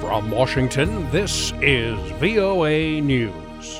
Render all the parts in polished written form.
From Washington, this is VOA News.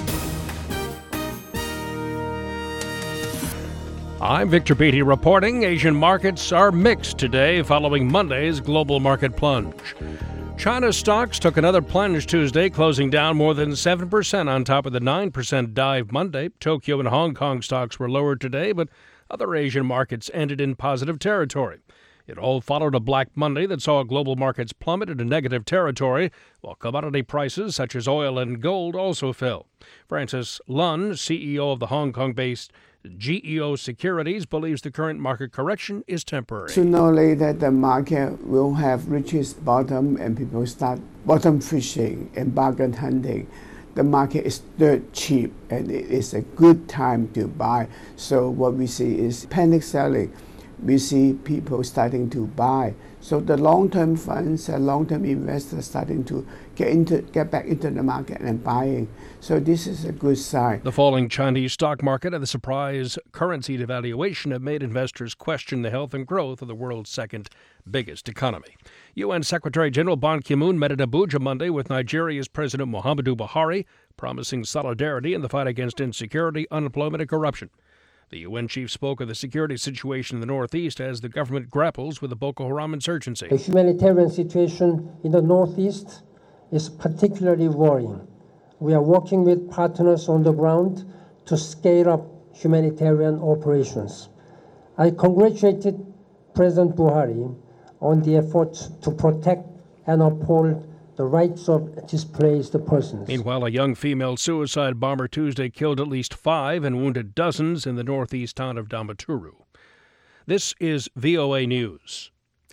I'm Victor Beatty reporting. Asian markets are mixed today following Monday's global market plunge. China's stocks took another plunge Tuesday, closing down more than 7% on top of the 9% dive Monday. Tokyo and Hong Kong stocks were lower today, but other Asian markets ended in positive territory. It all followed a Black Monday that saw global markets plummet into negative territory, while commodity prices such as oil and gold also fell. Francis Lun, CEO of the Hong Kong-based GEO Securities, believes the current market correction is temporary. Sooner or later, the market will have reached its bottom and people start bottom fishing and bargain hunting. The market is dirt cheap and it is a good time to buy. So what we see is panic selling. We see people starting to buy. So the long-term funds and long-term investors starting to get back into the market and buying. So this is a good sign. The falling Chinese stock market and the surprise currency devaluation have made investors question the health and growth of the world's second biggest economy. UN Secretary General Ban Ki-moon met at Abuja Monday with Nigeria's President Muhammadu Buhari, promising solidarity in the fight against insecurity, unemployment, and corruption. The UN chief spoke of the security situation in the Northeast as the government grapples with the Boko Haram insurgency. The humanitarian situation in the Northeast is particularly worrying. We are working with partners on the ground to scale up humanitarian operations. I congratulated President Buhari on the efforts to protect and uphold the rights of displaced persons. Meanwhile, a young female suicide bomber Tuesday killed at least 5 and wounded dozens in the northeast town of Damaturu. This is VOA News.